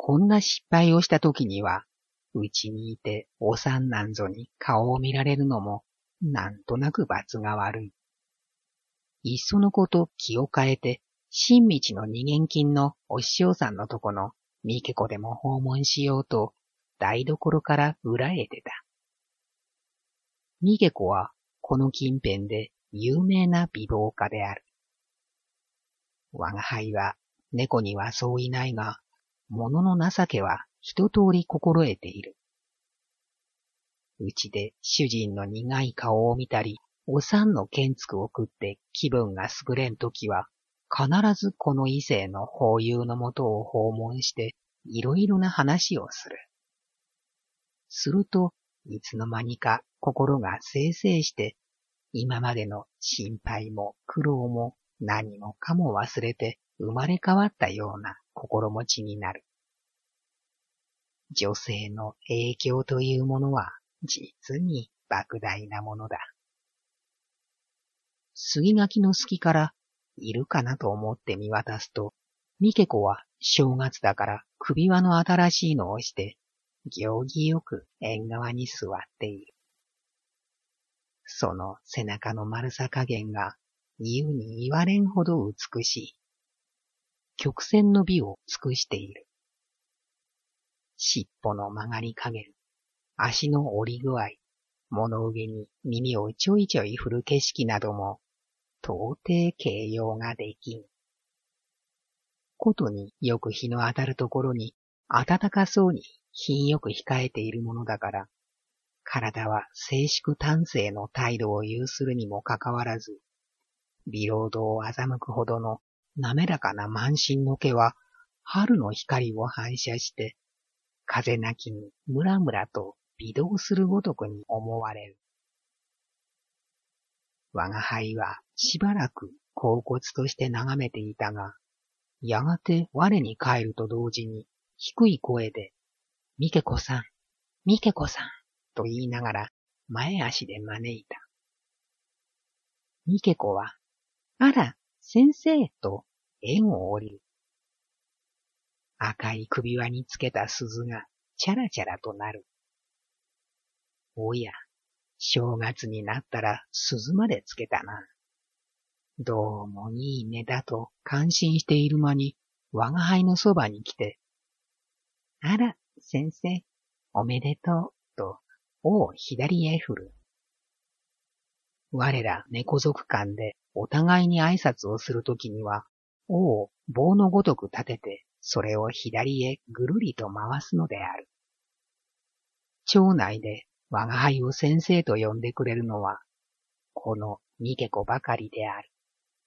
こんな失敗をした時には、うちにいてお産なんぞに顔を見られるのも、なんとなく罰が悪い。いっそのこと気を変えて、新道の二元金のお師匠さんのとこの三毛子でも訪問しようと、台所から裏へ出た。三毛子はこの近辺で有名な美貌家である。我が輩は猫にはそういないが、物の情けは一通り心得ている。うちで主人の苦い顔を見たり、お産の剣つくを食って気分が優れんときは、必ずこの異性の法友のもとを訪問して、いろいろな話をする。すると、いつの間にか心が清々して、今までの心配も苦労も何もかも忘れて生まれ変わったような心持ちになる。女性の影響というものは実に莫大なものだ。杉垣の隙からいるかなと思って見渡すと、三毛子は正月だから首輪の新しいのをして、行儀よく縁側に座っている。その背中の丸さ加減が言うに言われんほど美しい。曲線の美を尽くしている。尻尾の曲がり加減、足の折り具合、物憂げに耳をちょいちょい振る景色なども、到底形容ができん。ことによく日の当たるところに暖かそうに品よく控えているものだから、体は静粛端正の態度を有するにもかかわらず、美容堂を欺くほどの滑らかな満身の毛は春の光を反射して、風なきにムラムラと微動するごとくに思われる。我が輩はしばらく恍惚として眺めていたが、やがて我に帰ると同時に低い声で、三毛子さん、三毛子さん、と言いながら前足で招いた。三毛子は、あら、先生、と縁を降りる。赤い首輪につけた鈴がチャラチャラとなる。おや、正月になったら鈴までつけたな。どうもいいねだと感心している間に我が輩のそばに来て、あら、先生、おめでとう、と尾を左へ振る。我ら猫族間でお互いに挨拶をするときには、尾を棒のごとく立てて、それを左へぐるりと回すのである。町内で我が輩を先生と呼んでくれるのは、この三毛子ばかりである。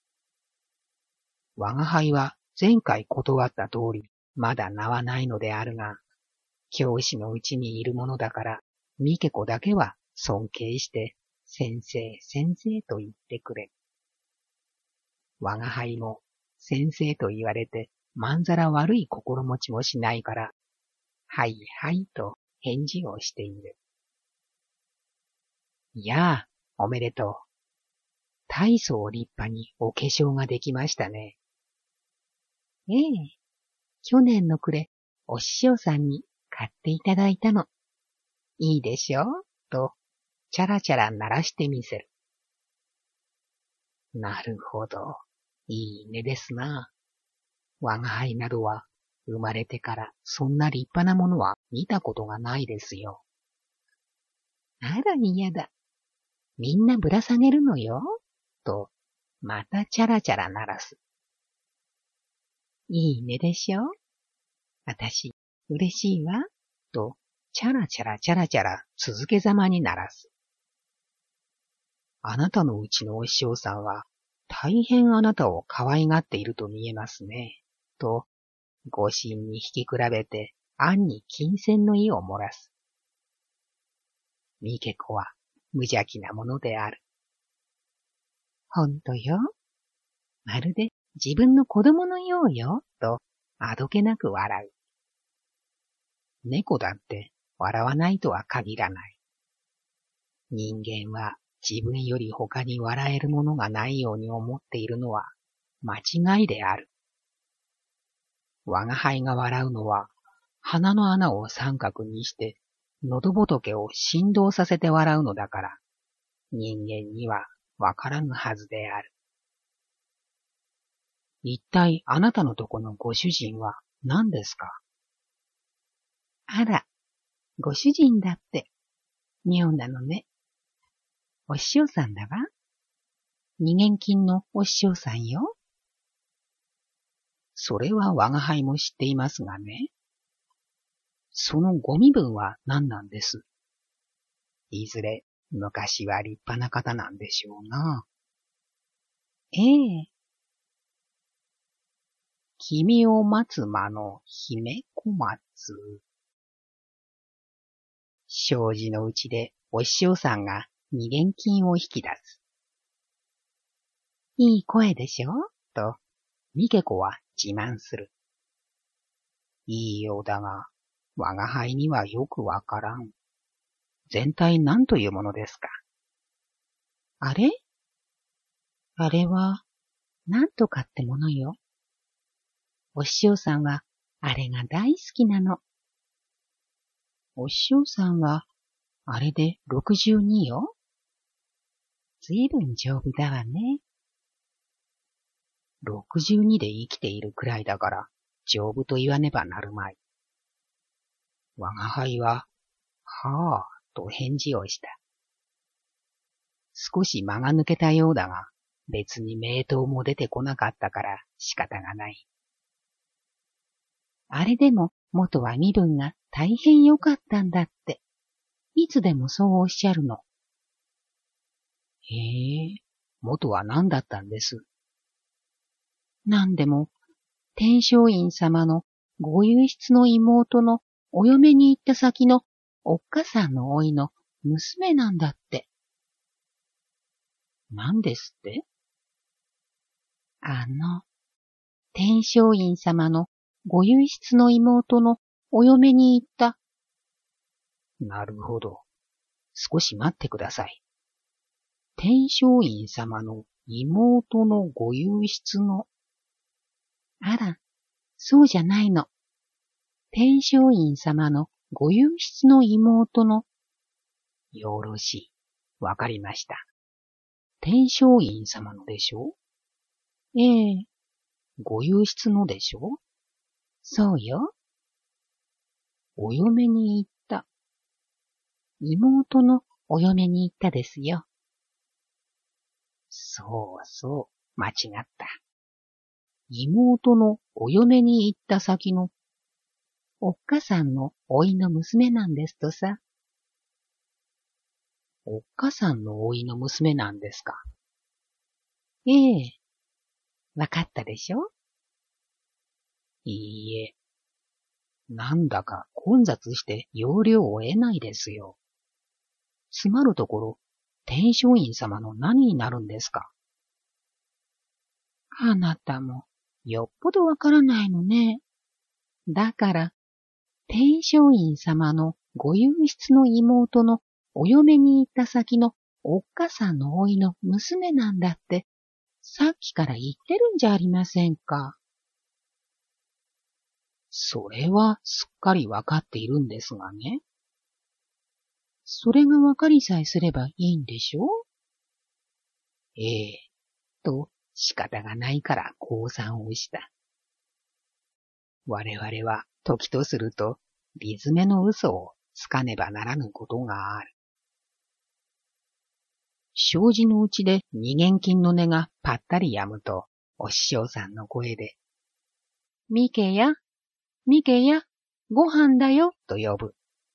我が輩は前回断った通り、まだ名はないのであるが、教師のうちにいるものだから、三毛子だけは尊敬して、先生、先生と言ってくれ。我が輩も先生と言われてまんざら悪い心持ちもしないから、はいはいと返事をしている。いやあ、おめでとう。大層立派にお化粧ができましたね。ええ、去年の暮れ、お師匠さんに買っていただいたの。いいでしょと、チャラチャラ鳴らしてみせる。なるほど。いいねですな。我が輩などは、生まれてからそんな立派なものは見たことがないですよ。あら嫌だ。みんなぶら下げるのよ。と、またチャラチャラ鳴らす。いいねでしょ？あたし、嬉しいわ。と、チャラチャラチャラチャラ続けざまに鳴らす。あなたのうちのお師匠さんは、大変あなたを可愛がっていると見えますね。と、ご神に引き比べて、暗に金銭の意を漏らす。三毛子は無邪気なものである。ほんとよ。まるで自分の子供のようよ、と、あどけなく笑う。猫だって笑わないとは限らない。人間は自分より他に笑えるものがないように思っているのは間違いである。我が輩が笑うのは鼻の穴を三角にして、喉仏を振動させて笑うのだから、人間にはわからぬはずである。一体あなたのとこのご主人は何ですか？あら、ご主人だって、妙なのね。お師匠さんだわ。二元金のお師匠さんよ。それは我が輩も知っていますがね。そのご身分は何なんです？いずれ昔は立派な方なんでしょうな。ええ。君を待つ間の姫小松。障子のうちでお師匠さんが二元金を引き出す。いい声でしょと、三毛子は自慢する。いいようだが、我が輩にはよくわからん。全体何というものですか？あれ？あれは、なんとかってものよ。お師匠さんは、あれが大好きなの。お師匠さんは、あれで62よ。ずいぶん丈夫だわね。62で生きているくらいだから、丈夫と言わねばなるまい。我が輩は、はあ、と返事をした。少し間が抜けたようだが、別に名刀も出てこなかったから仕方がない。あれでも元は身分が大変良かったんだって、いつでもそうおっしゃるの。へえ、元は何だったんです？なんでも、天璋院様のご右筆の妹のお嫁に行った先のおっかさんの甥の娘なんだって。何ですって？天璋院様のご右筆の妹のお嫁に行った。なるほど。少し待ってください。天璋院様の妹のご右筆の。あら、そうじゃないの。天璋院様のご右筆の妹の。よろしい。わかりました。天璋院様のでしょ？ええ。ご右筆のでしょ？そうよ。お嫁に行った。妹のお嫁に行ったですよ。そうそう、間違った。妹のお嫁に行った先の、おっかさんの甥の娘なんですとさ。おっかさんの甥の娘なんですか？ええ。わかったでしょ？いいえ。なんだか混雑して要領を得ないですよ。つまるところ、天璋院様の何になるんですか？あなたも、よっぽどわからないのね。だから、天璋院様のご右筆の妹のお嫁に行った先のおっかさんの甥の娘なんだって、さっきから言ってるんじゃありませんか。それはすっかりわかっているんですがね。それがわかりさえすればいいんでしょ？ええ、と仕方がないから降参をした。我々は時とすると、理詰めの嘘をつかねばならぬことがある。障子のうちで二元金の音がぱったり止むと、お師匠さんの声で、みけや、みけや、ご飯だよ、と呼ぶ。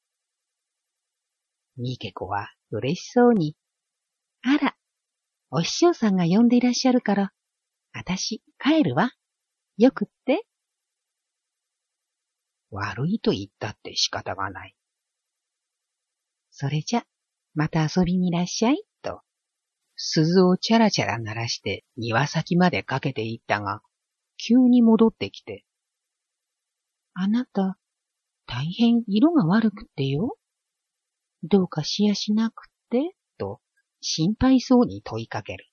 みけ子は嬉しそうに、あら、お師匠さんが呼んでいらっしゃるから、あたし帰るわ。よくって。悪いと言ったって仕方がない。それじゃ、また遊びにいらっしゃい、と、鈴をチャラチャラ鳴らして庭先までかけていったが、急に戻ってきて、あなた、大変色が悪くってよ。どうかしやしなくって、と、心配そうに問いかける。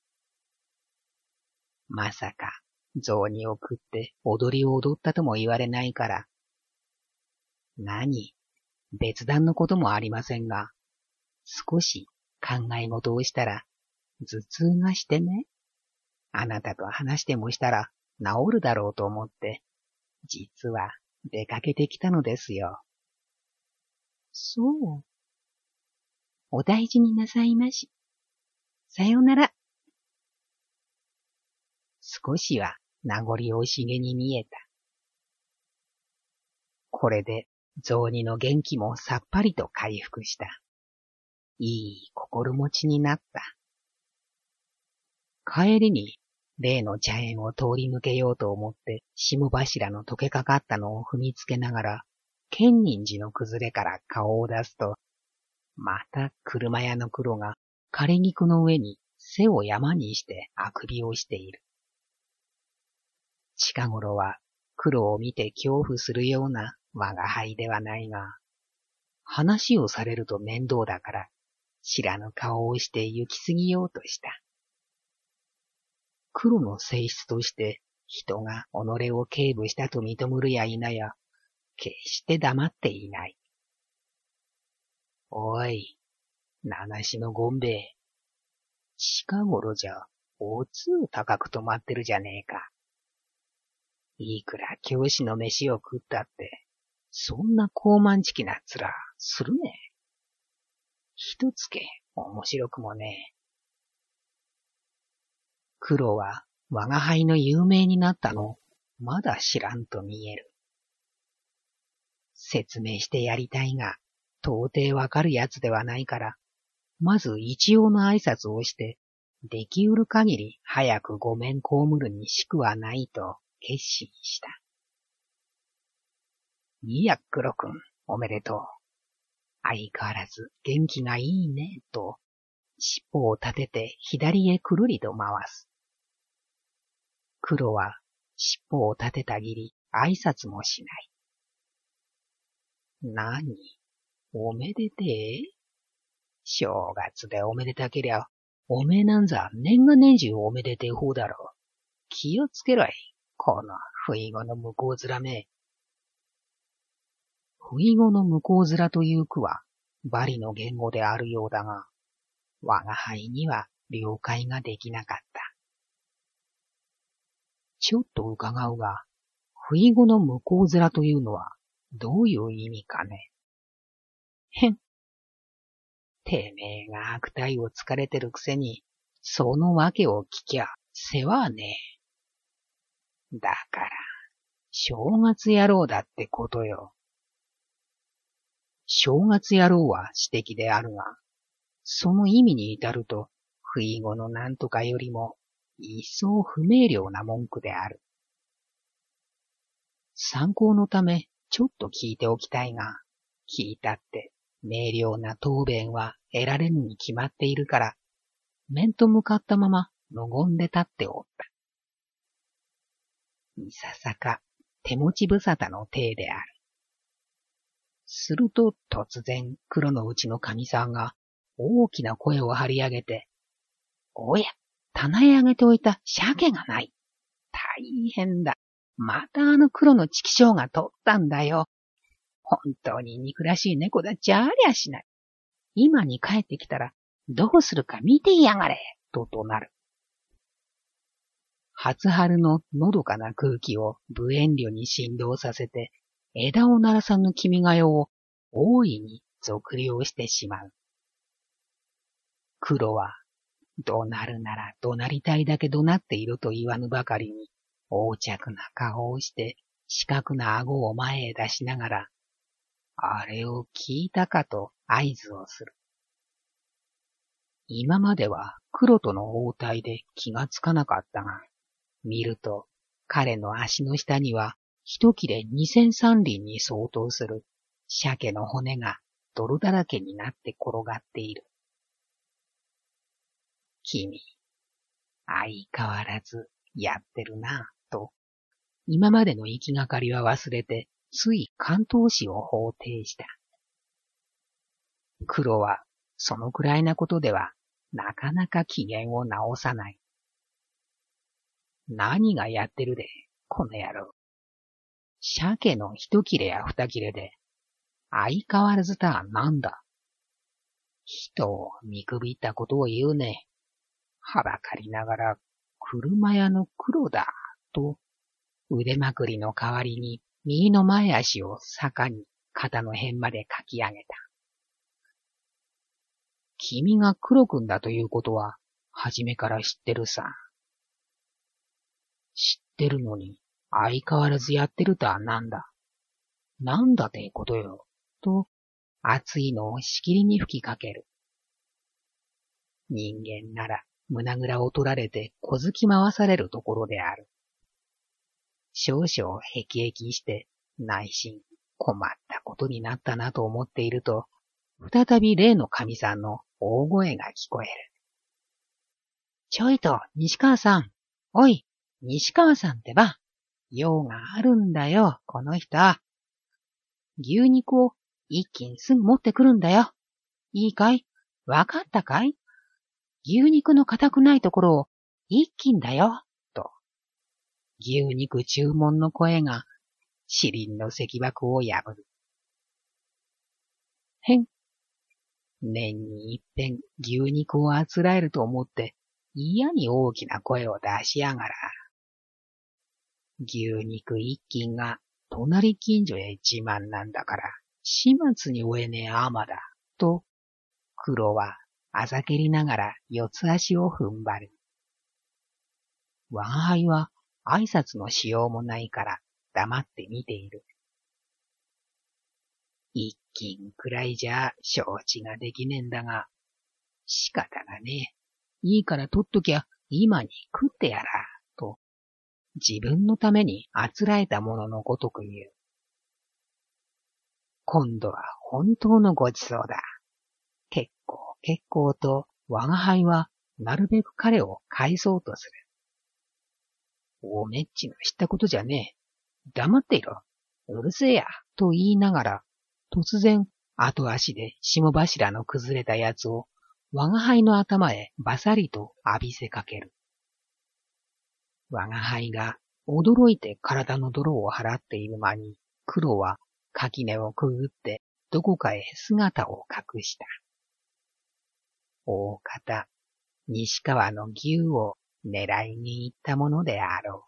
まさか、雑煮を食って踊りを踊ったとも言われないから、 何、別段のこともありませんが、少し考え事をしたら頭痛がしてね、あなたと話してもしたら治るだろうと思って、実は出かけてきたのですよ。そう。お大事になさいまし。さよなら。少しは名残惜しげに見えた。これで雑煮の元気もさっぱりと回復した。いい心持ちになった。帰りに例の茶園を通り抜けようと思って霜柱の溶けかかったのを踏みつけながら、建仁寺の崩れから顔を出すと、また車屋の黒が枯れ菊の上に背を山にしてあくびをしている。近頃は黒を見て恐怖するような我が輩ではないが、話をされると面倒だから知らぬ顔をして行き過ぎようとした。黒の性質として人が己を警部したと認むるや否や、決して黙っていない。おい、七しのゴンベイ。近頃じゃ、おつ高く止まってるじゃねえか。いくら教師の飯を食ったって、そんな高慢ちきな面するね。一つけ面白くもねえ。黒は我が輩の有名になったの、まだ知らんと見える。説明してやりたいが、到底わかるやつではないから、まず一応の挨拶をして、できうる限り早くごめん被るにしくはないと決心した。いや、黒くん、おめでとう。相変わらず元気がいいね、と、尻尾を立てて左へくるりと回す。黒は尻尾を立てたぎり挨拶もしない。なに、おめでてえ？正月でおめでたけりゃ、おめえなんざ年が年中おめでてえ方だろう。気をつけろい、この不意語の向こう面め。不意語の向こう面という句は、バリの言語であるようだが、我が輩には了解ができなかった。ちょっと伺うが、不意語の向こう面というのは、どういう意味かね。へん。てめえが悪態をつかれてるくせに、そのわけを聞きゃ、世話ねえ。だから、正月野郎だってことよ。正月野郎は指摘であるが、その意味に至ると、不意語のなんとかよりも、一層不明瞭な文句である。参考のため、ちょっと聞いておきたいが、聞いたって、明瞭な答弁は得られぬに決まっているから、面と向かったまま無言で立っておった。いささか手持ち無沙汰の体である。すると突然黒のうちの神さんが大きな声を張り上げて、おや、棚へ上げておいた鮭がない。大変だ。またあの黒のチキショウが取ったんだよ。本当に憎らしい猫だっちゃありゃしない。今に帰ってきたらどうするか見ていやがれ、と怒鳴る。初春ののどかな空気を無遠慮に振動させて、枝を鳴らさぬ君が代を大いに俗量してしまう。黒は、怒鳴るなら怒鳴りたいだけ怒鳴っていると言わぬばかりに、横着な顔をして、四角な顎を前へ出しながら、あれを聞いたかと合図をする。今までは黒との応対で気がつかなかったが、見ると彼の足の下には一切れ2000-3厘に相当する鮭の骨が泥だらけになって転がっている。君、相変わらずやってるな、と、今までの行きがかりは忘れて、つい関東史を法廷した。黒は、そのくらいなことでは、なかなか機嫌を直さない。何がやってるで、この野郎。鮭の一切れや二切れで、 相変わらずたなんだ。人を見くびったことを言うね。はばかりながら、車屋の黒だ、と、腕まくりの代わりに右の前足を坂に肩の辺までかき上げた。君が黒くんだということは、初めから知ってるさ。知ってるのに、相変わらずやってるとはなんだ。なんだてことよ、と、熱いのをしきりに吹きかける。人間なら、胸ぐらを取られて小突き回されるところである。少々へきへきして、内心困ったことになったなと思っていると、再び例の神さんの大声が聞こえる。ちょいと、西川さん。おい、西川さんってば。用があるんだよ、この人。牛肉を一斤すぐ持ってくるんだよ。いいかい？わかったかい？牛肉の硬くないところを一斤だよ、と。牛肉注文の声が、シリンの石箱を破る。へん。年に一遍牛肉をあつらえると思って、嫌に大きな声を出しやがら。牛肉一斤が隣近所へ自慢なんだから、始末に負えねえあまだ、と、黒はあざけりながら四つ足を踏ん張る。我が輩は挨拶のしようもないから黙って見ている。一斤くらいじゃ承知ができねえんだが、仕方がねえ。いいから取っときゃ今に食ってやら、と、自分のためにあつらえたもののごとく言う。今度は本当のごちそうだ。結構結構と我が輩はなるべく彼を返そうとする。おめっちの知ったことじゃねえ。黙っていろ。うるせえや。と言いながら、突然後足で霜柱の崩れたやつを我が輩の頭へバサリと浴びせかける。我が輩が驚いて体の泥を払っている間に、黒は垣根をくぐってどこかへ姿を隠した。大方、西川の牛を狙いに行ったものであろ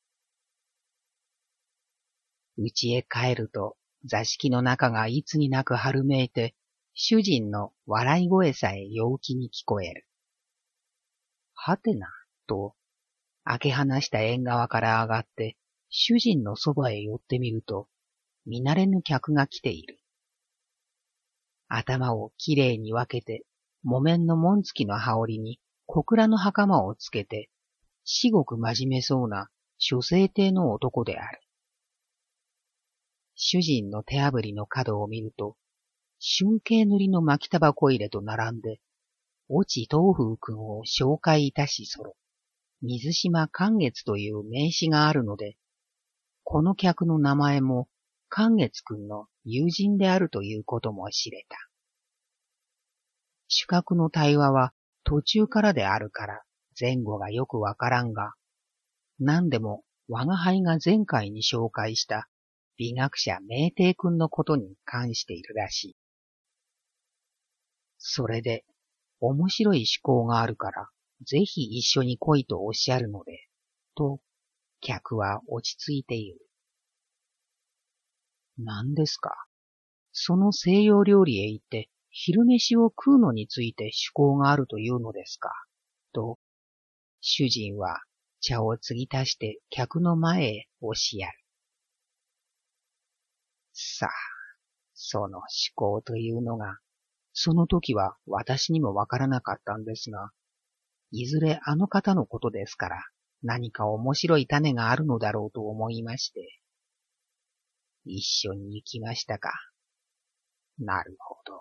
う。家へ帰ると座敷の中がいつになく春めいて、主人の笑い声さえ陽気に聞こえる。はてな、と、開け放した縁側から上がって、主人のそばへ寄ってみると、見慣れぬ客が来ている。頭をきれいに分けて、木綿の紋付きの羽織に小倉の袴をつけて、至極真面目そうな諸生亭の男である。主人の手あぶりの角を見ると、春景塗りの巻きタバコ入れと並んで、越智東風君を紹介いたしそろ、水島寛月という名詞があるので、この客の名前も寛月君の友人であるということも知れた。主客の対話は途中からであるから前後がよくわからんが、何でも我が輩が前回に紹介した美学者明帝君のことに関しているらしい。それで面白い趣向があるからぜひ一緒に来いとおっしゃるので、と客は落ち着いている。何ですか？その西洋料理へ行って昼飯を食うのについて趣向があるというのですか？と、主人は茶を継ぎ足して客の前へ押しやる。さあ、その趣向というのが、その時は私にもわからなかったんですが、いずれあの方のことですから、何か面白い種があるのだろうと思いまして、一緒に行きましたか。なるほど。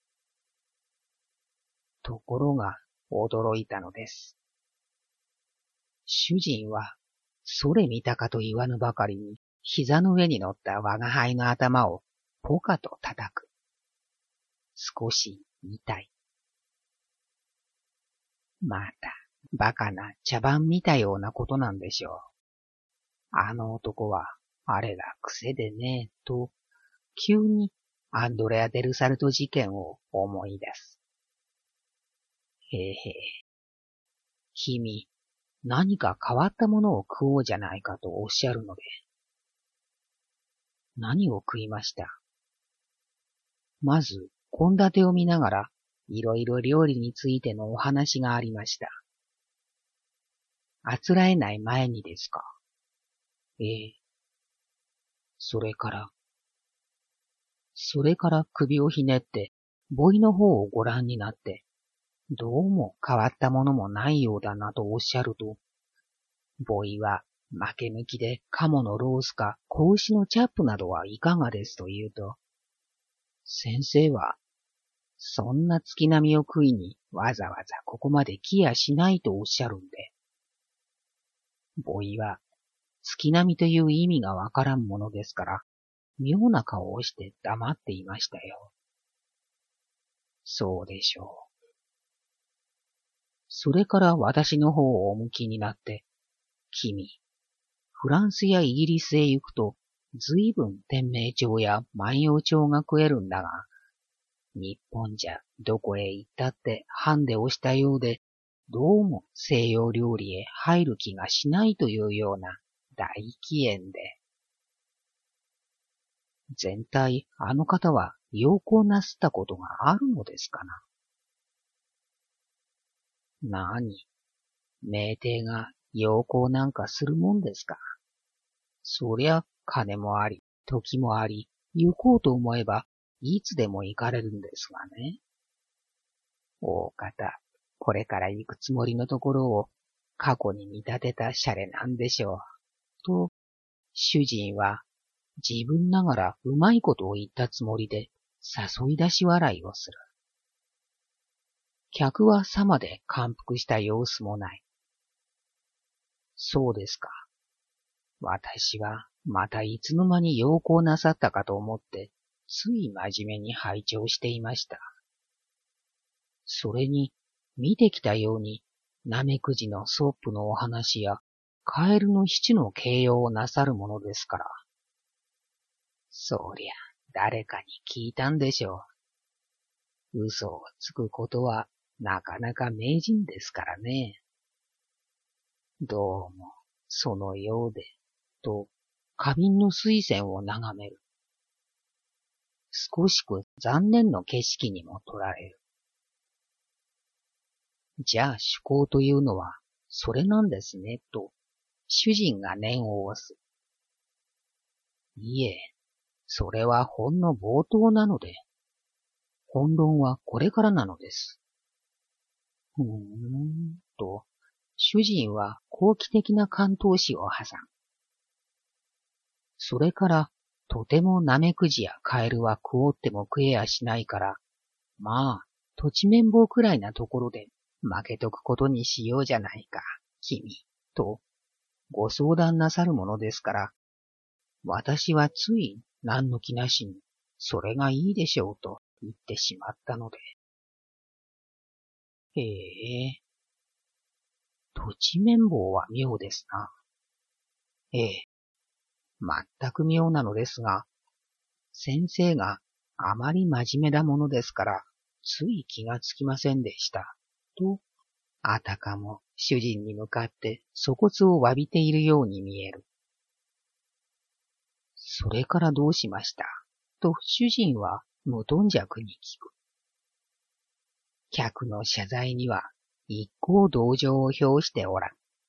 ところが、驚いたのです。主人は、それ見たかと言わぬばかりに、膝の上に乗った我が輩の頭をポカと叩く。少し痛い。また、バカな茶番見たようなことなんでしょう。あの男は、あれが癖でね、と、急にアンドレア・デルサルト事件を思い出す。へえへえ。君、何か変わったものを食おうじゃないかとおっしゃるので。何を食いました？まず、献立を見ながら、いろいろ料理についてのお話がありました。あつらえない前にですか？ええ。それから首をひねって、ボイの方をご覧になって、どうも変わったものもないようだなとおっしゃると、ボイは負け抜きで鴨のロースか子牛のチャップなどはいかがですと言うと、先生は、そんな月並みを食いにわざわざここまで来やしないとおっしゃるんで。ボイは、月並みという意味がわからんものですから、妙な顔をして黙っていましたよ。そうでしょう。それから私の方をお向きになって、君、フランスやイギリスへ行くと、ずいぶん天明朝や万葉朝が食えるんだが、日本じゃどこへ行ったってハンデをしたようで、どうも西洋料理へ入る気がしないというような大気縁で。全体あの方は洋行なすったことがあるのですかな。なに、名帝が洋行なんかするもんですか。そりゃ金もあり、時もあり、行こうと思えばいつでも行かれるんですがね。大方、これから行くつもりのところを過去に見立てたシャレなんでしょう。と、主人は自分ながらうまいことを言ったつもりで誘い出し笑いをする。客はさまで感服した様子もない。そうですか。私はまたいつの間に洋行なさったかと思って、つい真面目に拝聴していました。それに、見てきたように、ナメクジのソープのお話や、カエルの七の形容をなさるものですから。そりゃ、誰かに聞いたんでしょう。嘘をつくことは、なかなか名人ですからね。どうも、そのようで、と、花瓶の水仙を眺める。少しく残念の景色にも取られる。じゃあ趣向というのは、それなんですね、と、主人が念を押す。いえ、それはほんの冒頭なので、本論はこれからなのです。と、主人は好奇的な関東詞を挟む。それから、とてもナメクジやカエルは食おうっても食えやしないから、まあ、土地綿棒くらいなところで負けとくことにしようじゃないか、君、と、ご相談なさるものですから、私はつい何の気なしに、それがいいでしょうと言ってしまったので。へえ、土地綿棒は妙ですな。ええ、全く妙なのですが、先生があまり真面目なものですから、つい気がつきませんでした。と、あたかも主人に向かって粗骨を詫びているように見える。それからどうしましたと主人は無頓着に聞く。客の謝罪には一向同情を表しておらん。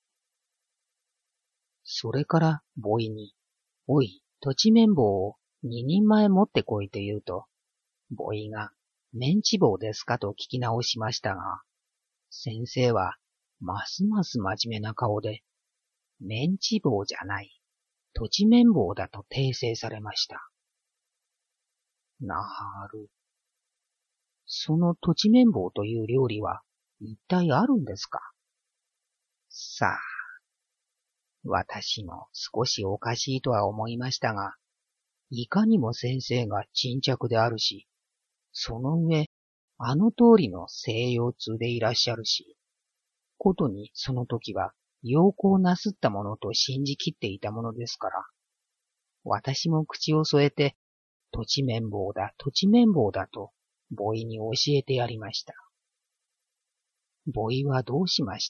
それからボイに、おい、土地綿棒を二人前持ってこいと言うと、ボイが、メンチ棒ですかと聞き直しましたが、先生は、ますます真面目な顔で、メンチ棒じゃない、土地綿棒だと訂正されました。なる。その土地綿棒という料理は、一体あるんですか？さあ、私も少しおかしいとは思いましたが、いかにも先生が沈着であるし、その上、あの通りの西洋通でいらっしゃるし、ことにその時は洋行なすったものと信じきっていたものですから、私も口を添えて、 土地綿棒だ、土地綿棒だと、ボイに教えてやりました。ボイはどうしました？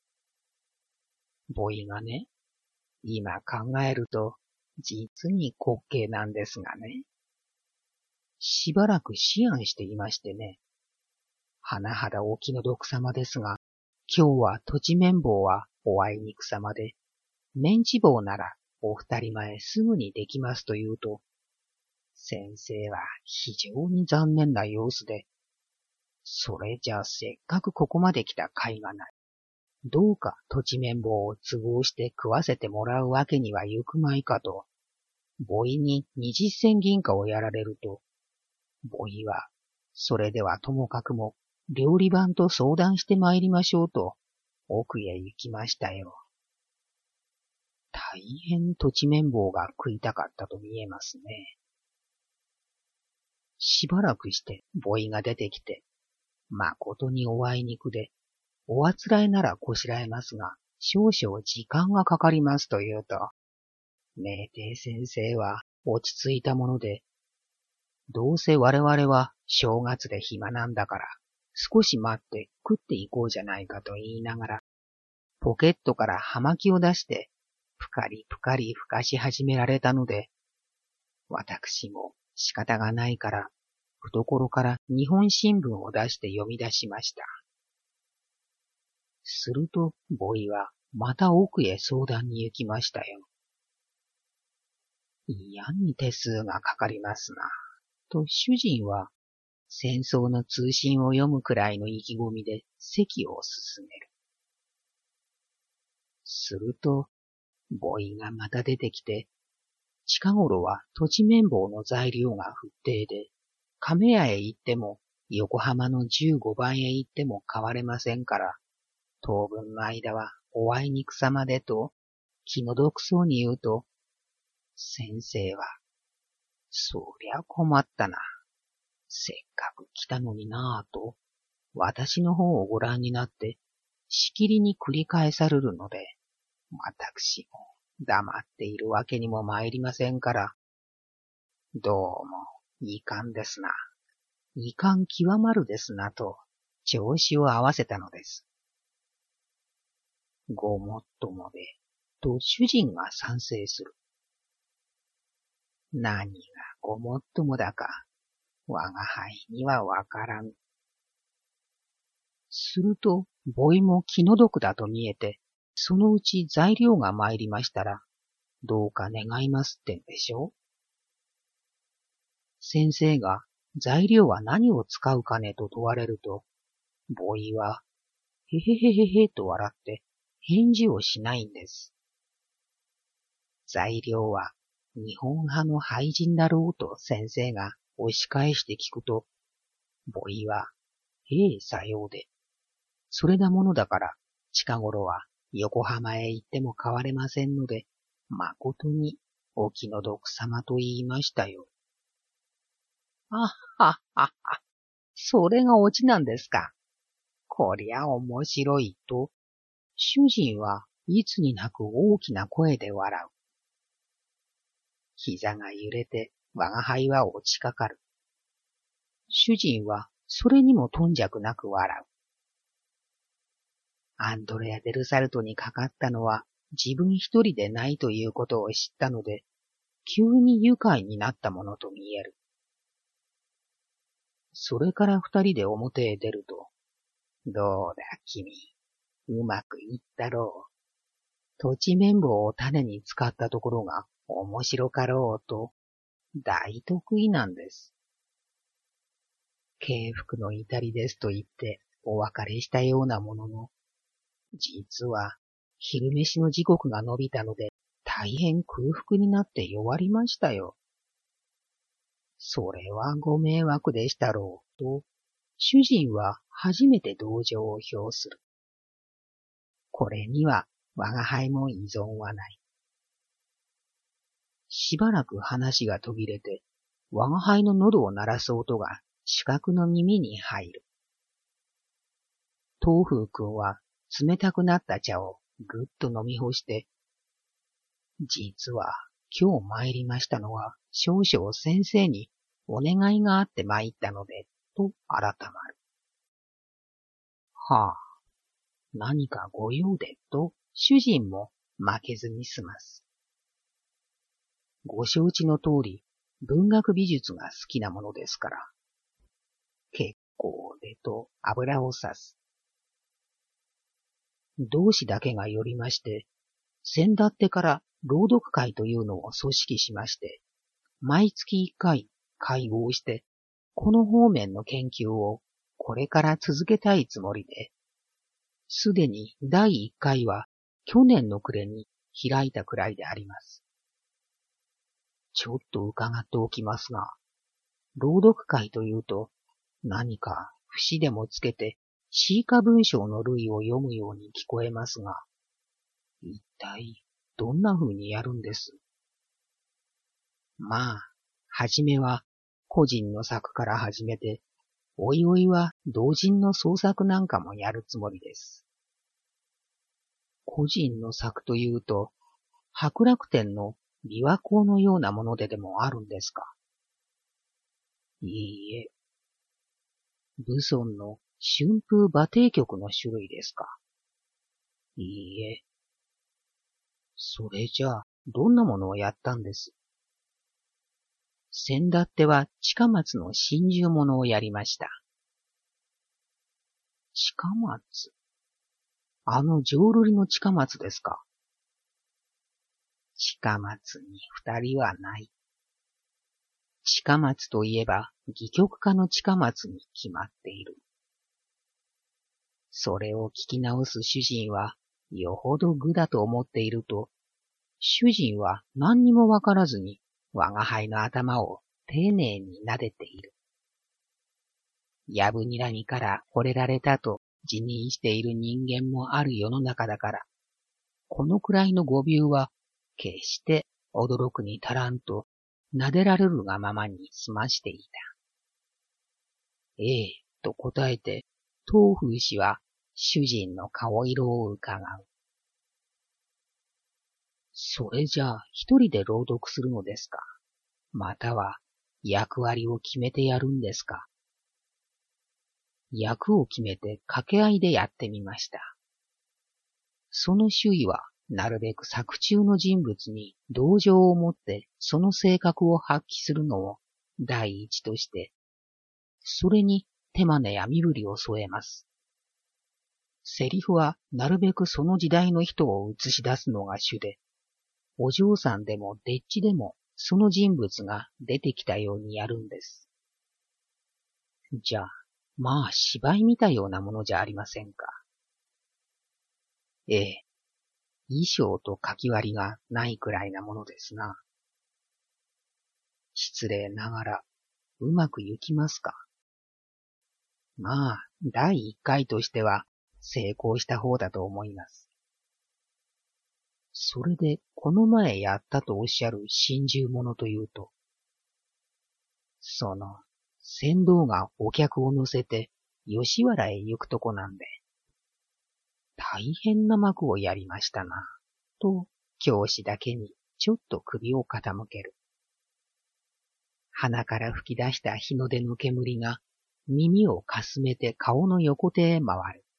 ボイがね、今考えると、実に滑稽なんですがね。しばらく思案していましてね。甚だお気の毒様ですが、今日は土地綿棒はおあいにくさまで、メンチ棒ならお二人前すぐにできますと言うと、先生は非常に残念な様子で、それじゃせっかくここまで来た甲斐がない。どうか土地綿棒を都合して食わせてもらうわけにはいくまいかと、ボイに20銭銀貨をやられると、ボイは、それではともかくも料理番と相談して参りましょうと、奥へ行きましたよ。大変土地綿棒が食いたかったと見えますね。しばらくしてボイが出てきて、誠におあいにくで、おあつらいならこしらえますが、少々時間がかかりますと言うと、名帝先生は落ち着いたもので、どうせ我々は正月で暇なんだから、少し待って食っていこうじゃないかと言いながら、ポケットから葉巻を出して、ぷかりぷかりふかし始められたので、私も仕方がないから、懐から日本新聞を出して読み出しました。すると、ボイはまた奥へ相談に行きましたよ。嫌に手数がかかりますな。と主人は戦争の通信を読むくらいの意気込みで席を進める。すると、ボイがまた出てきて、近頃は土地綿棒の材料が不定で、亀屋へ行っても横浜の15番へ行っても買われませんから、当分の間はおあいにくさまでと気の毒そうに言うと、先生は、そりゃ困ったな。せっかく来たのになぁと、私の方をご覧になって、しきりに繰り返されるので、私も黙っているわけにも参りませんから、どうもいかんですな。いかん極まるですなと、調子を合わせたのです。ごもっともで、と主人が賛成する。何がごもっともだか、我が輩にはわからん。すると、ボイも気の毒だと見えて、そのうち材料が参りましたら、どうか願いますってんでしょう。先生が材料は何を使うかねと問われると、ボイは、へへへへへと笑って返事をしないんです。材料は日本派の俳人だろうと先生が押し返して聞くと、ボイは、さようで。それなものだから、近頃は横浜へ行っても買われませんので、誠にお気の毒様と言いましたよ。あっはっはっは。それがオチなんですか。こりゃ面白いと、主人はいつになく大きな声で笑う。膝が揺れて我が輩は落ちかかる。主人はそれにも頓着なく笑う。アンドレア・デルサルトにかかったのは自分一人でないということを知ったので、急に愉快になったものと見える。それから二人で表へ出ると、どうだ君、うまくいったろう。土地綿棒を種に使ったところが面白かろうと、大得意なんです。敬服の至りですと言ってお別れしたようなものの、実は昼飯の時刻が伸びたので大変空腹になって弱りましたよ。それはご迷惑でしたろうと、主人は初めて同情を表する。これには我が輩も異存はない。しばらく話が途切れて、我が輩の喉を鳴らす音が主客の耳に入る。東風君は冷たくなった茶をぐっと飲み干して、実は今日参りましたのは少々先生にお願いがあって参ったので、と改まる。はあ、何かご用でと主人も負けずに済ます。ご承知の通り、文学美術が好きなものですから。結構でと油を差す。同志だけがよりまして、先だってから朗読会というのを組織しまして、毎月一回会合して、この方面の研究をこれから続けたいつもりで、すでに第一回は去年の暮れに開いたくらいであります。ちょっと伺っておきますが、朗読会というと何か節でもつけて詩歌文章の類を読むように聞こえますが、一体どんな風にやるんです？まあ、はじめは個人の作から始めて、おいおいは同人の創作なんかもやるつもりです。個人の作というと、博楽天の琵琶湖のようなものでもあるんですか？いいえ。武尊の春風馬蹄曲の種類ですか？いいえ。それじゃあ、どんなものをやったんです？先だっては近松の真珠物をやりました。近松？あの浄瑠璃の近松ですか？近松に二人はない。近松といえば戯曲家の近松に決まっている。それを聞き直す主人はよほど愚だと思っていると、主人は何にもわからずに我が輩の頭を丁寧に撫でている。やぶにらみから惚れられたと自認している人間もある世の中だから、このくらいの語尾は決して驚くに足らんと撫でられるがままに済ましていた。ええ、と答えて、東風氏は主人の顔色を伺う。それじゃあ一人で朗読するのですか？または役割を決めてやるんですか？役を決めて掛け合いでやってみました。その周囲はなるべく作中の人物に同情を持ってその性格を発揮するのを第一として、それに手真似や身振りを添えます。セリフはなるべくその時代の人を映し出すのが主で、お嬢さんでもでっちでもその人物が出てきたようにやるんです。じゃあ、まあ芝居見たようなものじゃありませんか。ええ、衣装と書き割りがないくらいなものですな。失礼ながら、うまくいきますか？まあ、第一回としては成功した方だと思います。それで、この前やったとおっしゃる心中物というと、船頭がお客を乗せて吉原へ行くとこなんで、大変な幕をやりましたな、と教師だけにちょっと首を傾ける。鼻から吹き出した日の出の煙が耳をかすめて顔の横手へ回る。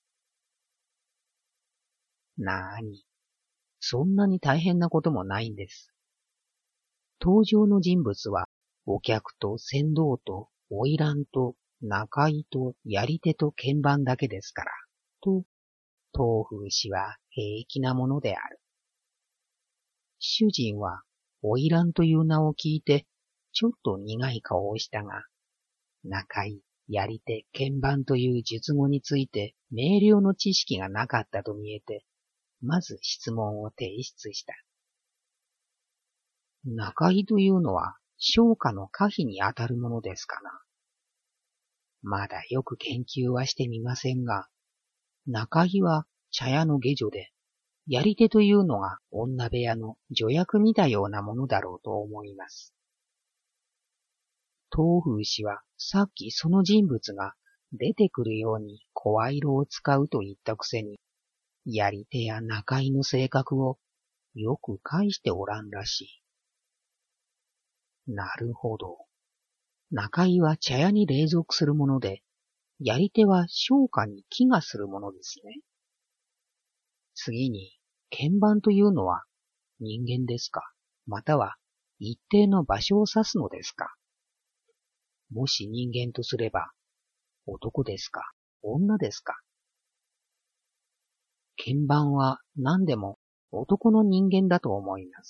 なーに、そんなに大変なこともないんです。登場の人物は、お客と船頭と花魁と中居とやり手と鍵盤だけですから、と、東風氏は平気なものである。主人は、花魁という名を聞いて、ちょっと苦い顔をしたが、中居、やり手、鍵盤という術語について明瞭の知識がなかったと見えて、まず質問を提出した。中居というのは、商家の家費にあたるものですかな。まだよく研究はしてみませんが、中居は茶屋の下女で、やり手というのが女部屋の女役見たようなものだろうと思います。東風氏はさっきその人物が出てくるように声色を使うと言ったくせに、やり手や中居の性格をよく返しておらんらしい。 なるほど。中井は茶屋に隷属するもので、やり手は商家に帰がするものですね。次に、鍵盤というのは人間ですか、または一定の場所を指すのですか。もし人間とすれば、男ですか、女ですか。鍵盤は何でも男の人間だと思います。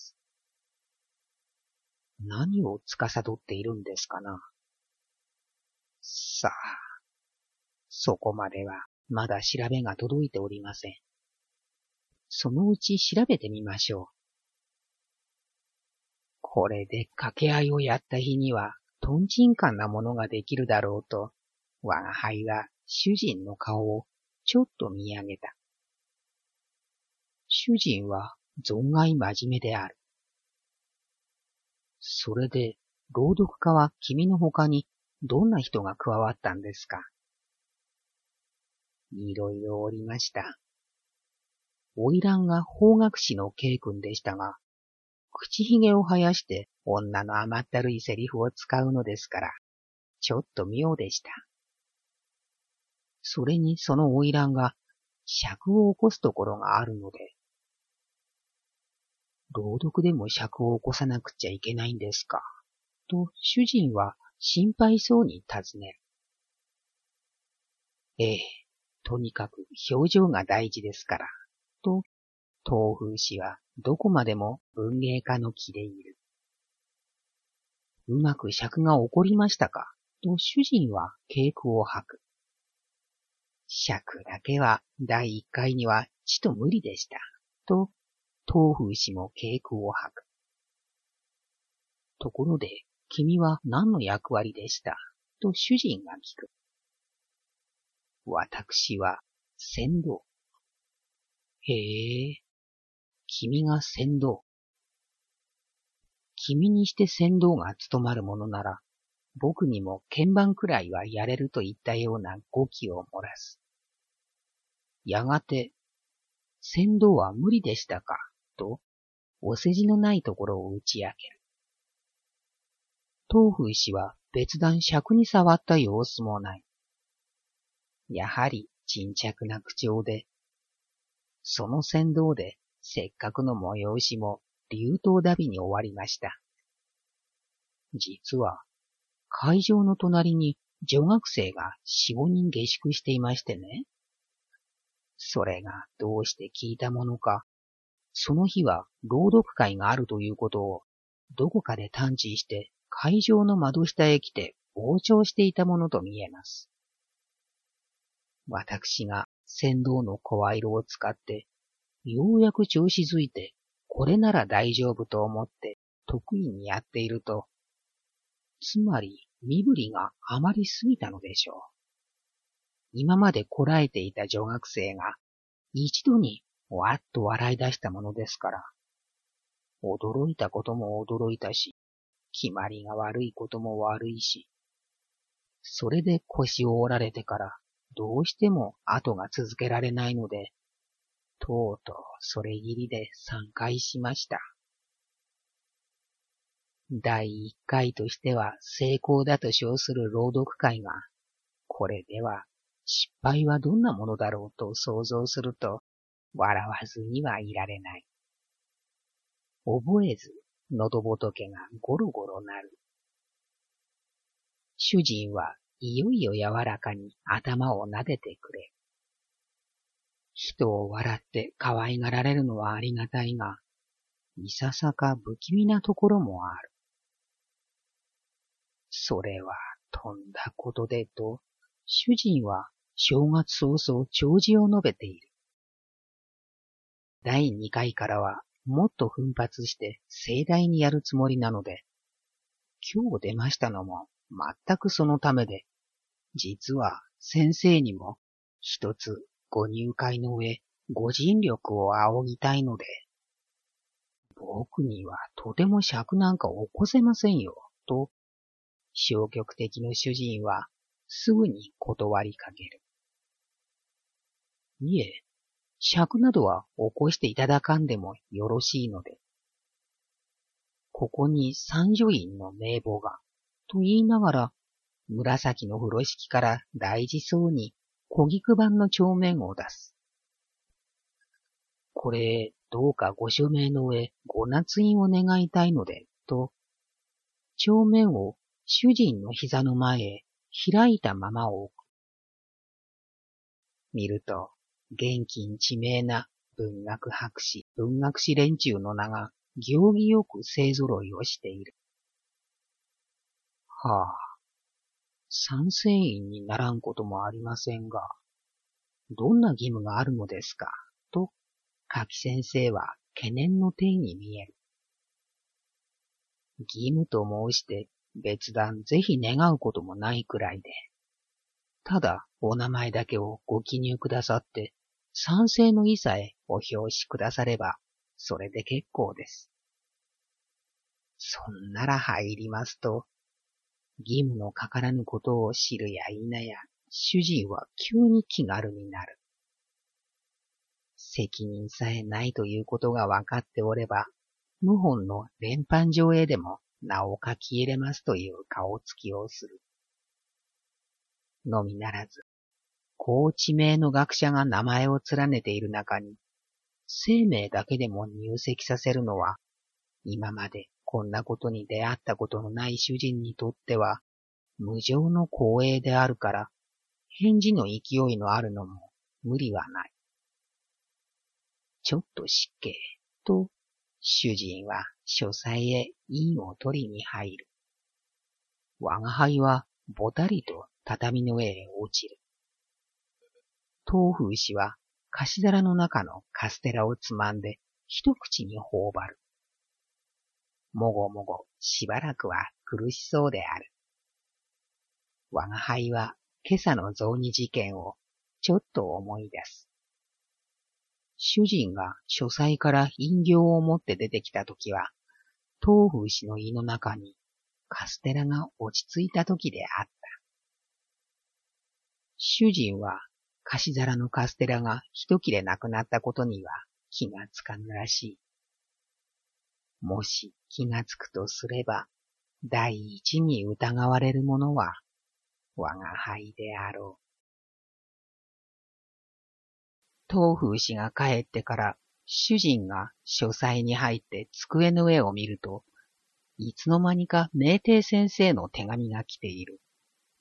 何を司っているんですかな。さあ、そこまではまだ調べが届いておりません。そのうち調べてみましょう。これで掛け合いをやった日には、とんちんかんなものができるだろうと、我が輩は主人の顔をちょっと見上げた。主人は存外真面目である。それで、朗読家は君の他にどんな人が加わったんですか。いろいろおりました。花魁が法学士のK君でしたが、口ひげを生やして女の甘ったるいセリフを使うのですから、ちょっと妙でした。それにその花魁が尺を起こすところがあるので、朗読でも尺を起こさなくちゃいけないんですか、と主人は心配そうに尋ねる。ええ、とにかく表情が大事ですから、と東風氏はどこまでも文芸家の気でいる。うまく尺が起こりましたか、と主人は稽古を吐く。尺だけは第一回にはちと無理でした、と東風氏も稽古を吐く。ところで、君は何の役割でした、と主人が聞く。私は船頭。へえ、君が船頭。君にして船頭が務まるものなら、僕にも鍵盤くらいはやれるといったような語気を漏らす。やがて、船頭は無理でしたか、と、お世辞のないところを打ち明ける。東風氏は別段尺に触った様子もない。やはり沈着な口調で、その船頭でせっかくの催しも流頭旅に終わりました。実は、会場の隣に女学生が4、5人下宿していましてね。それがどうして聞いたものか、その日は朗読会があるということをどこかで探知して会場の窓下へ来て傍聴していたものと見えます。私が船頭の声色を使って、ようやく調子づいて、これなら大丈夫と思って得意にやっていると、つまり身振りがあまり過ぎたのでしょう。今までこらえていた女学生が一度にわっと笑い出したものですから、驚いたことも驚いたし、決まりが悪いことも悪いし、それで腰を折られてからどうしても後が続けられないので、とうとうそれぎりで3回しました。第1回としては成功だと称する朗読会が、これでは失敗はどんなものだろうと想像すると、笑わずにはいられない。覚えず、喉仏がゴロゴロなる。主人はいよいよ柔らかに頭を撫でてくれ。人を笑って可愛がられるのはありがたいが、いささか不気味なところもある。それはとんだことでと、主人は正月早々弔辞を述べている。第2回からはもっと奮発して盛大にやるつもりなので、今日出ましたのも全くそのためで、実は先生にも一つご入会の上、ご尽力を仰ぎたいので、僕にはとても尺なんか起こせませんよ、と、消極的の主人はすぐに断りかける。いえ、尺などは起こしていただかんでもよろしいので。 ここに三女院の名簿が、と言いながら、紫の風呂敷から大事そうに小菊版の帳面を出す。これ、どうかご署名の上、ご捺印を願いたいので、と、帳面を主人の膝の前へ開いたまま置く。見ると、現金知名な文学士連中の名が行儀よく勢揃いをしている。はあ、参政院にならんこともありませんが、どんな義務があるのですか、と、柿先生は懸念の体に見える。義務と申して別段ぜひ願うこともないくらいで、ただお名前だけをご記入くださって、賛成の意さえお表しくだされば、それで結構です。そんなら入りますと、義務のかからぬことを知るや否や、主人は急に気軽になる。責任さえないということが分かっておれば、謀反の連判状へでも名を書き入れますという顔つきをする。のみならず、高知名の学者が名前を連ねている中に、姓名だけでも入籍させるのは、今までこんなことに出会ったことのない主人にとっては、無上の光栄であるから、返事の勢いのあるのも無理はない。ちょっと失敬、と、主人は書斎へ印を取りに入る。我が輩はぼたりと畳の上へ落ちる。東風氏は菓子皿の中のカステラをつまんで一口に頬張る。もごもごしばらくは苦しそうである。我が輩は今朝の雑煮事件をちょっと思い出す。主人が書斎から飲料を持って出てきたときは、東風氏の胃の中にカステラが落ち着いたときであった。主人は菓子皿のカステラが一切れなくなったことには気がつかぬらしい。もし気がつくとすれば、第一に疑われるものは我が輩であろう。東風氏が帰ってから、主人が書斎に入って机の上を見ると、いつの間にか明帝先生の手紙が来ている。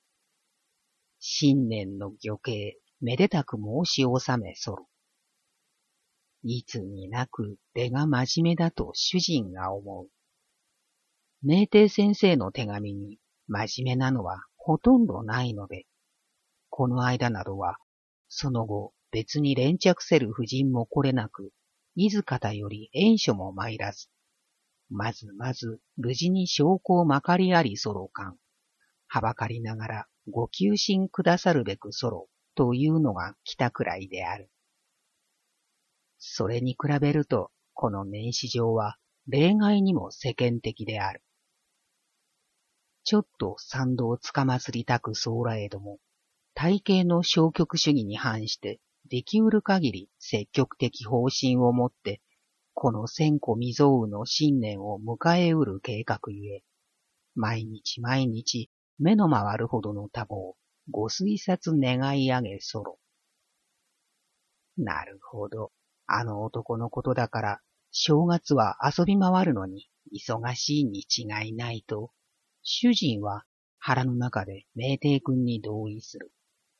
新年の御慶、めでたく申し納めそろ。いつになく出が真面目だと主人が思う。明帝先生の手紙に真面目なのはほとんどないので、この間などは、その後別に連着せる婦人も来れなく、いずかたより縁書も参らず、まず無事に証拠をまかりありそろかん、はばかりながらご求心くださるべくそろ、というのが来たくらいである。それに比べると、この年始上は例外にも世間的である。ちょっと賛同をつかまつりたくそうらえども、体系の消極主義に反して、できうる限り積極的方針をもって、この千古未曾有の新年を迎えうる計画ゆえ、毎日目の回るほどの多忙、ご推察願い上げそろ。なるほど。あの男のことだから、正月は遊び回るのに忙しいに違いないと、主人は腹の中で明帝君に同意する。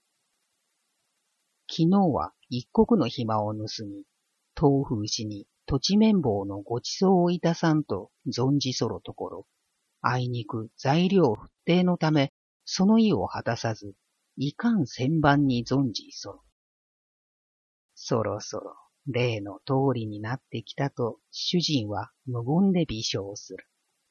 昨日は一刻の暇を盗み、東風氏に土地綿棒のご馳走をいたさんと存じそろところ、あいにく材料不定のため、その意を果たさず、いかん千番に存じそろ。そろそろ例の通りになってきたと主人は無言で微笑する。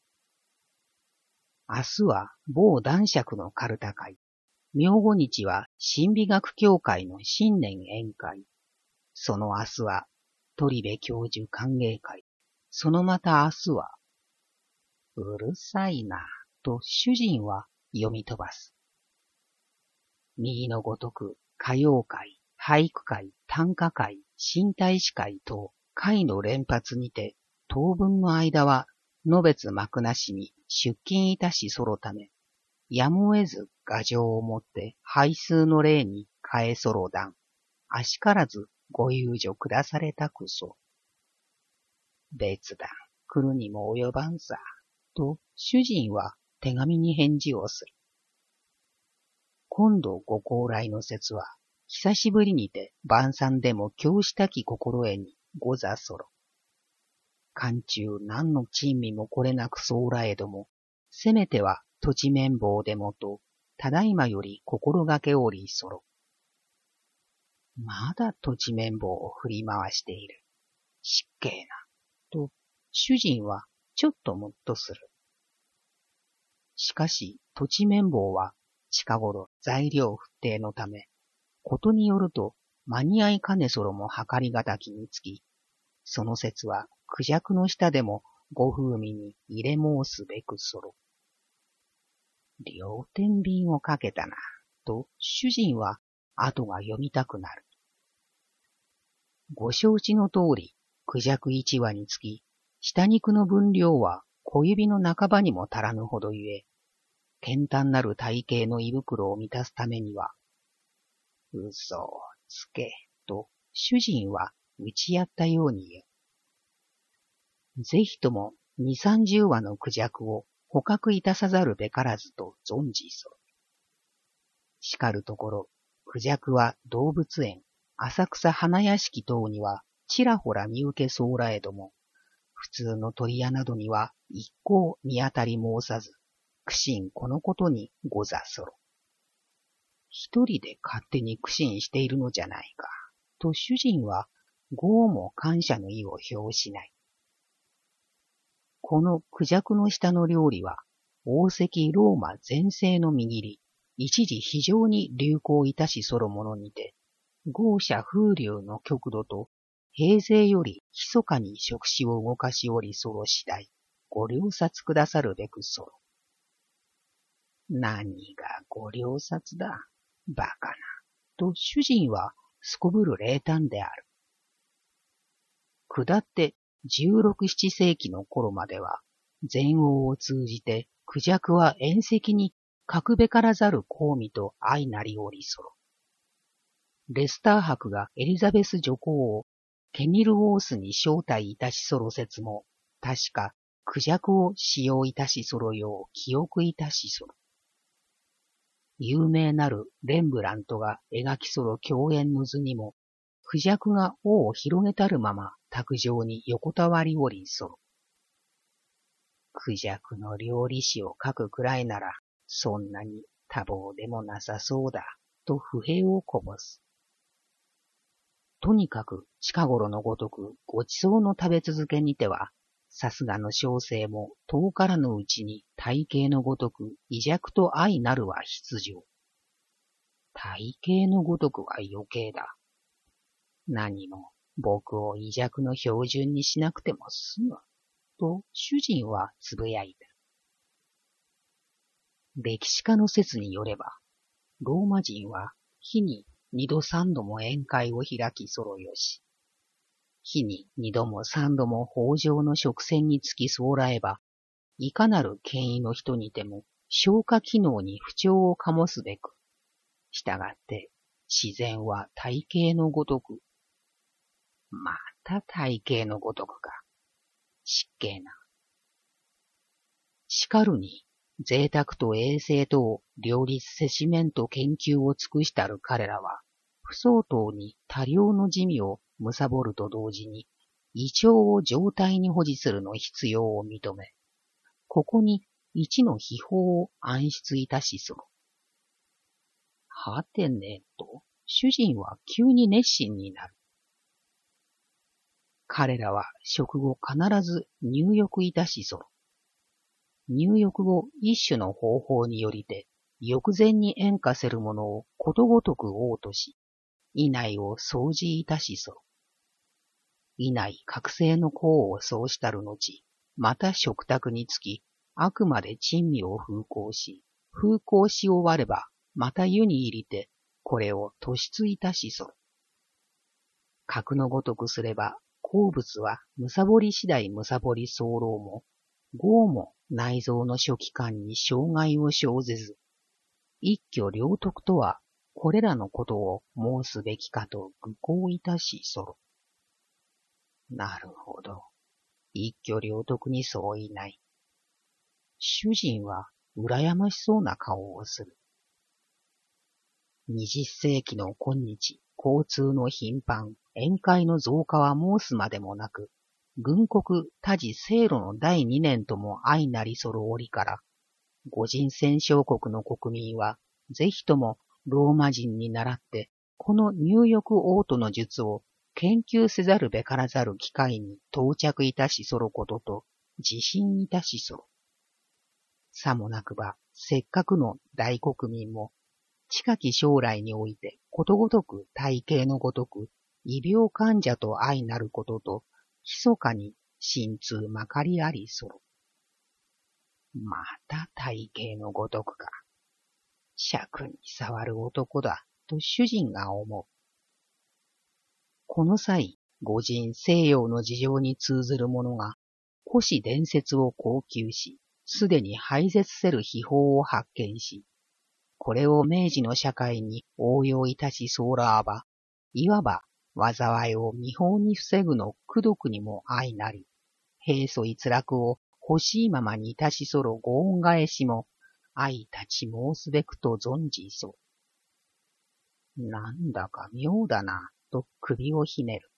明日は某男爵のカルタ会。明後日は神美学協会の新年宴会。その明日は鳥部教授歓迎会。そのまた明日は、うるさいな、と主人は読み飛ばす。右のごとく歌謡会、俳句会、短歌会、新大使会等会の連発にて、当分の間はのべつ幕なしに出勤いたしそろため、やむを得ず牙城をもって排数の例に変えそろだん、あしからずご遊助下されたくそ。別段、来るにも及ばんさ、と主人は手紙に返事をする。今度ご高来の節は、久しぶりにて晩餐でも今日したき心得にござそろ。間中何の珍味もこれなくそうらえども、せめては土地綿棒でもと、ただいまより心がけおりそろ。まだ土地綿棒を振り回している。失敬な。と、主人はちょっとムッとする。しかし、土地綿棒は近頃材料不定のため、ことによると間に合いかねそろも計りがたきにつき、その説はクジャクの下でもご風味に入れ申すべくそろ。両天秤をかけたな、と主人は後が読みたくなる。ご承知の通り、クジャク一羽につき、下肉の分量は小指の半ばにも足らぬほどゆえ、健単なる体型の胃袋を満たすためには、嘘をつけ、と主人は打ちやったように言う。ぜひとも二三十羽のクジャクを捕獲いたさざるべからずと存じそろ。しかるところ、クジャクは動物園、浅草花屋敷等にはちらほら見受けそうらえども、普通の鳥屋などには一向見当たり申さず、苦心このことにござそろ。一人で勝手に苦心しているのじゃないか、と主人はごうも感謝の意を表しない。このクジャクの下の料理は、王石ローマ全盛の握り、一時非常に流行いたしそろものにて、豪奢風流の極度と、平勢より密かに食事を動かしおりそろ次第、ご了察くださるべくそろ。何がご了察だ、バカな、と主人はすこぶる冷淡である。下って16、17世紀の頃までは、前王を通じてクジャクは縁石に格べからざる公味と相なりおりそろ。レスター伯がエリザベス女皇をケニルウォースに招待いたしそろ説も、確かクジャクを使用いたしそろよう記憶いたしそろ。有名なるレンブラントが描きそろ狂言の図にも、クジャクが尾を広げたるまま卓上に横たわりおりそろ。クジャクの料理史を書くくらいなら、そんなに多忙でもなさそうだ、と不平をこぼす。とにかく近頃のごとくごちそうの食べ続けにては、さすがの小生も遠からのうちに体型のごとく異弱と相なるは必定。体型のごとくは余計だ。何も僕を異弱の標準にしなくても済む。と主人はつぶやいた。歴史家の説によれば、ローマ人は日に2度3度も宴会を開きそろよし、日に2度も3度も北条の食船につきそうらえば、いかなる権威の人にても消化機能に不調を醸すべく、したがって自然は体型のごとく、また体型のごとくか、失敬な。しかるに、贅沢と衛生とを両立せしめんと研究を尽くしたる彼らは、不相当に多量の地味を貪ると同時に、胃腸を状態に保持するの必要を認め、ここに一の秘宝を暗出いたしそろ。はてねと、主人は急に熱心になる。彼らは食後必ず入浴いたしそろ。入浴後一種の方法によりて、浴前に塩化せるものをことごとく嘔吐し、胃内を掃除いたしそろ。胃内覚醒の功をそうしたる後、また食卓につき、あくまで珍味を風光し終われば、また湯に入りて、これを突出いたしそろ。格のごとくすれば、好物はむさぼり次第むさぼり候も、 豪も内臓の書記官に障害を生ぜず、一挙両得とはこれらのことを申すべきかと愚行いたし候。なるほど。一挙両得に相違ない。主人は羨ましそうな顔をする。20世紀の今日、交通の頻繁、宴会の増加は申すまでもなく、軍国他事西路の第2年とも相なりそる折から、御人戦勝国の国民は、ぜひともローマ人に倣って、この入浴王との術を研究せざるべからざる機会に到着いたしそることと自信いたしそる。さもなくば、せっかくの大国民も、近き将来においてことごとく体型のごとく、異病患者と相なることと、密かに心痛まかりありそる。また体型のごとくか。尺に触る男だ、と主人が思う。この際、御人西洋の事情に通ずる者が、古史伝説を考究し、すでに廃絶せる秘宝を発見し、これを明治の社会に応用いたしそうらあば、いわば災いを未法に防ぐの功徳にも相なり、平素逸落を欲しいままにいたしそろご恩返しも、相立ち申すべくと存じそう。なんだか妙だな、と首をひねる。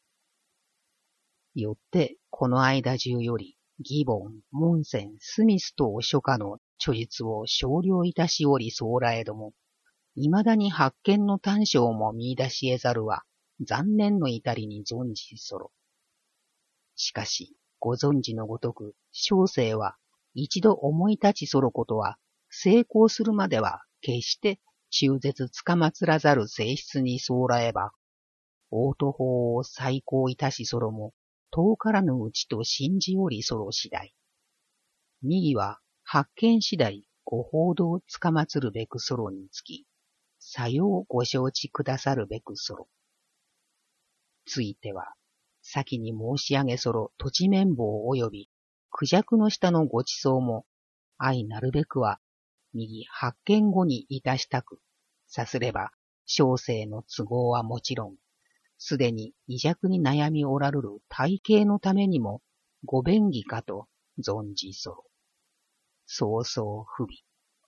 よって、この間中より、ギボン、モンセン、スミス等諸家の著述を少量いたしおりそうらえども、未だに発見の短所も見出し得ざるは、残念の至りに存じそろ。しかし、ご存知のごとく、小生は、一度思い立ちそろことは、成功するまでは、決して中絶つかまつらざる性質にそうらえば、応答法を再考いたしそろも、遠からぬうちと信じおりそろ次第。右は発見次第ご報道つかまつるべくそろにつき、さようご承知くださるべくそろ。ついては、先に申し上げそろ土地綿棒及び、クジャクの下のごちそうも、相なるべくは、右発見後にいたしたく、さすれば、小生の都合はもちろん、すでに微弱に悩みおらるる体型のためにもご便宜かと存じそう。そうそう不備。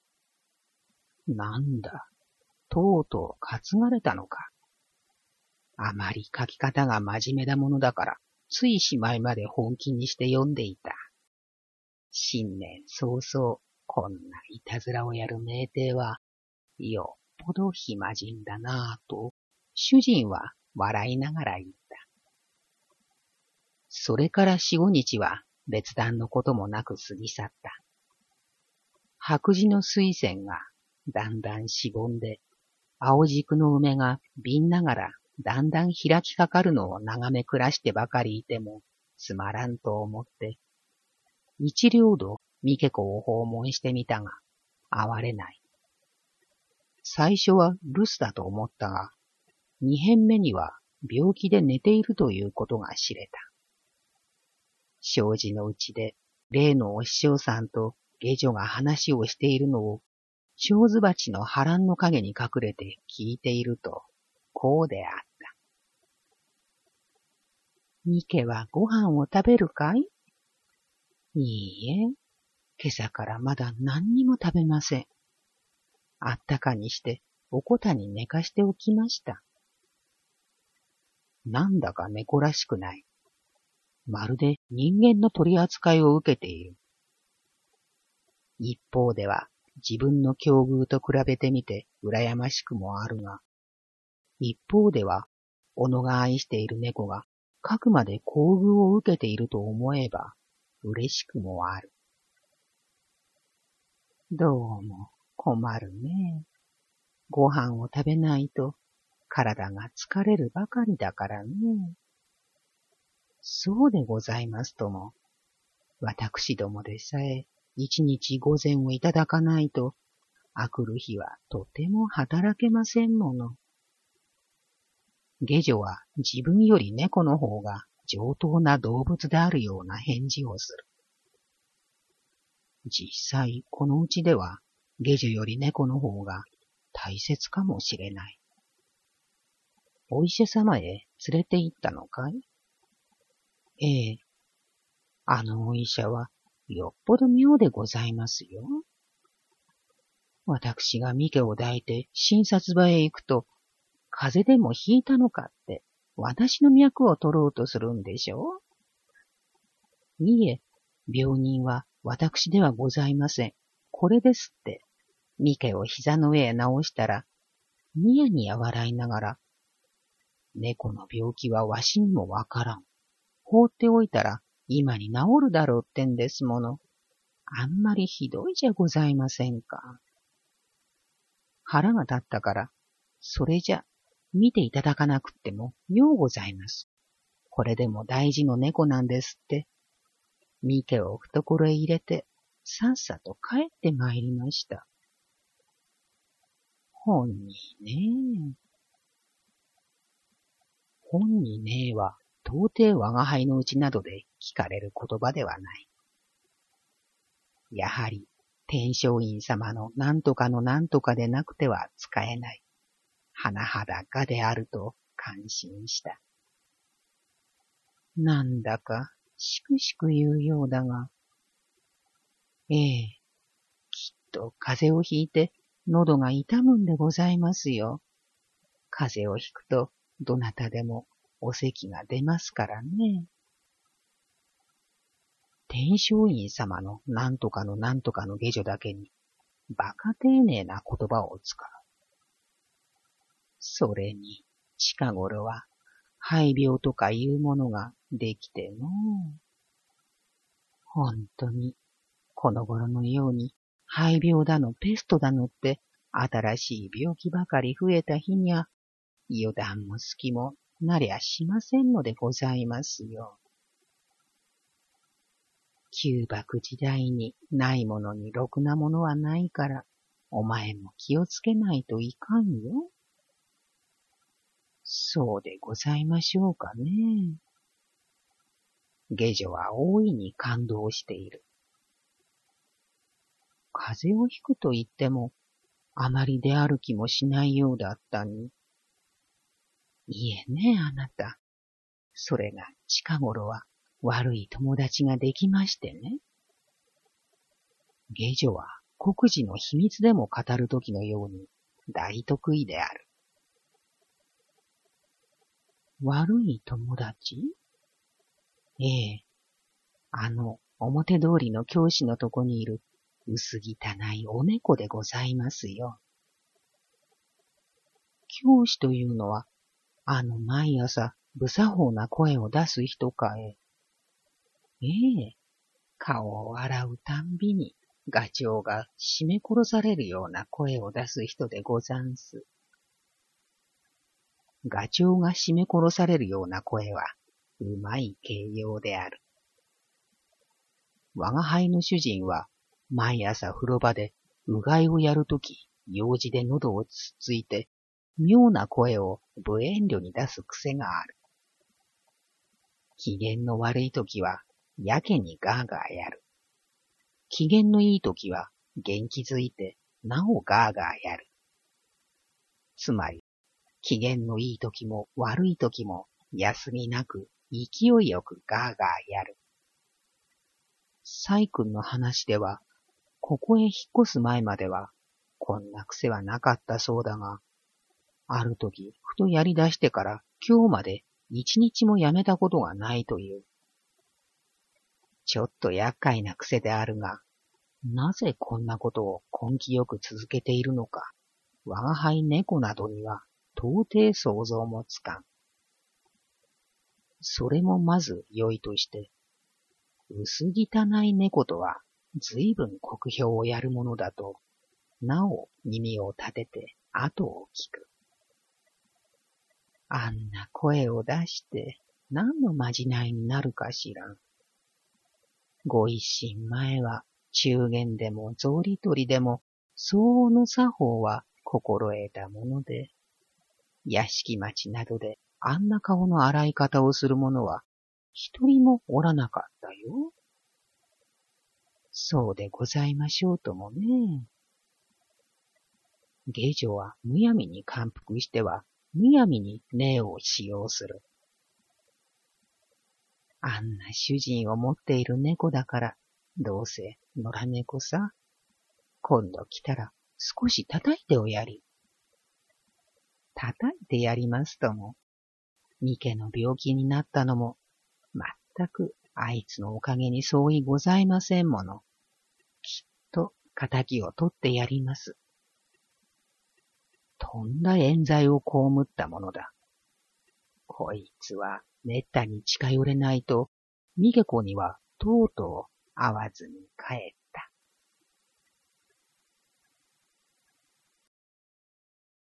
なんだ、とうとう担がれたのか。あまり書き方が真面目なものだから、ついしまいまで本気にして読んでいた。新年早々、こんないたずらをやる名帝は、よっぽど暇人だなぁと、主人は笑いながら言った。それから4、5日は別段のこともなく過ぎ去った。白磁の水仙がだんだんしぼんで、青軸の梅が瓶ながらだんだん開きかかるのを眺め暮らしてばかりいてもつまらんと思って、一両度三毛子を訪問してみたが、哀れない。最初は留守だと思ったが、二遍目には病気で寝ているということが知れた。障子のうちで例のお師匠さんと下女が話をしているのを、蝶子鉢の波乱の影に隠れて聞いていると、こうであった。三毛はご飯を食べるかい？いいえ、今朝からまだ何にも食べません。あったかにしておこたに寝かしておきました。なんだか猫らしくない。まるで人間の取り扱いを受けている。一方では自分の境遇と比べてみて羨ましくもあるが、一方では己が愛している猫がかくまで厚遇を受けていると思えば嬉しくもある。どうも困るね。ご飯を食べないと体が疲れるばかりだからね。そうでございますとも。私どもでさえ一日午前をいただかないと、あくる日はとても働けませんもの。下女は自分より猫の方が上等な動物であるような返事をする。 実際このうちでは下女より猫の方が大切かもしれない。お医者様へ連れて行ったのかい？ええ。あのお医者はよっぽど妙でございますよ。私がミケを抱いて診察場へ行くと、風邪でもひいたのかって私の脈を取ろうとするんでしょう？いいえ、病人は私ではございません。これですって、ミケを膝の上へ直したら、ニヤニヤ笑いながら、猫の病気はわしにもわからん。放っておいたら今に治るだろうってんですもの。あんまりひどいじゃございませんか。腹が立ったから、それじゃ、見ていただかなくってもようございます。これでも大事の猫なんですって。ミケを懐へ入れて、さっさと帰ってまいりました。本にねえ。本にねえは、到底我が輩のうちなどで聞かれる言葉ではない。やはり、天璋院様の何とかの何とかでなくては使えない。甚だがであると感心した。なんだか、しくしく言うようだが。ええ、きっと風邪をひいて喉が痛むんでございますよ。風邪をひくとどなたでもお咳が出ますからね。天璋院様のなんとかのなんとかの下女だけに馬鹿丁寧な言葉を使う。それに近頃は肺病とかいうものができてのう。本当にこの頃のように肺病だのペストだのって新しい病気ばかり増えた日にゃ油断も隙もなりゃしませんのでございますよ。旧幕時代にないものにろくなものはないから、お前も気をつけないといかんよ。そうでございましょうかね。下女は大いに感動している。風邪をひくと言っても、あまり出歩きもしないようだったに。いえね、あなた。それが近頃は悪い友達ができましてね。下女は国事の秘密でも語るときのように大得意である。悪い友達？ええ、表通りの教師のとこにいる薄汚いお猫でございますよ。教師というのは、毎朝不作法な声を出す人かえ。ええ、顔を洗うたんびにガチョウが絞め殺されるような声を出す人でござんす。ガチョウが絞め殺されるような声は、うまい形容である。我が輩の主人は、毎朝風呂場でうがいをやるとき、用事で喉をつっついて、妙な声を無遠慮に出す癖がある。機嫌の悪いときは、やけにガーガーやる。機嫌のいいときは、元気づいて、なおガーガーやる。つまり、機嫌のいいときも悪いときも、休みなく、勢いよくガーガーやる。サイ君の話では、ここへ引っ越す前までは、こんな癖はなかったそうだが、あるとき、ふとやり出してから今日まで一日もやめたことがないという。ちょっと厄介な癖であるが、なぜこんなことを根気よく続けているのか、我が輩猫などには到底想像もつかん。それもまず良いとして、薄汚い猫とは随分酷評をやるものだと、なお耳を立てて後を聞く。あんな声を出して何のまじないになるかしらん。ご一心前は中間でも草履取りでも相応の作法は心得たもので、屋敷町などであんな顔の洗い方をする者は一人もおらなかったよ。 そうでございましょうともね。下女はむやみに感服しては、むやみに霊を使用する。あんな主人を持っている猫だから、どうせ野良猫さ。今度来たら少し叩いておやり。叩いてやりますとも、ミケの病気になったのも、まったくあいつのおかげに相違ございませんもの。きっと仇を取ってやります。とんだ冤罪を被ったものだ。こいつはめったに近寄れないと、ミケ子にはとうとう会わずに帰っ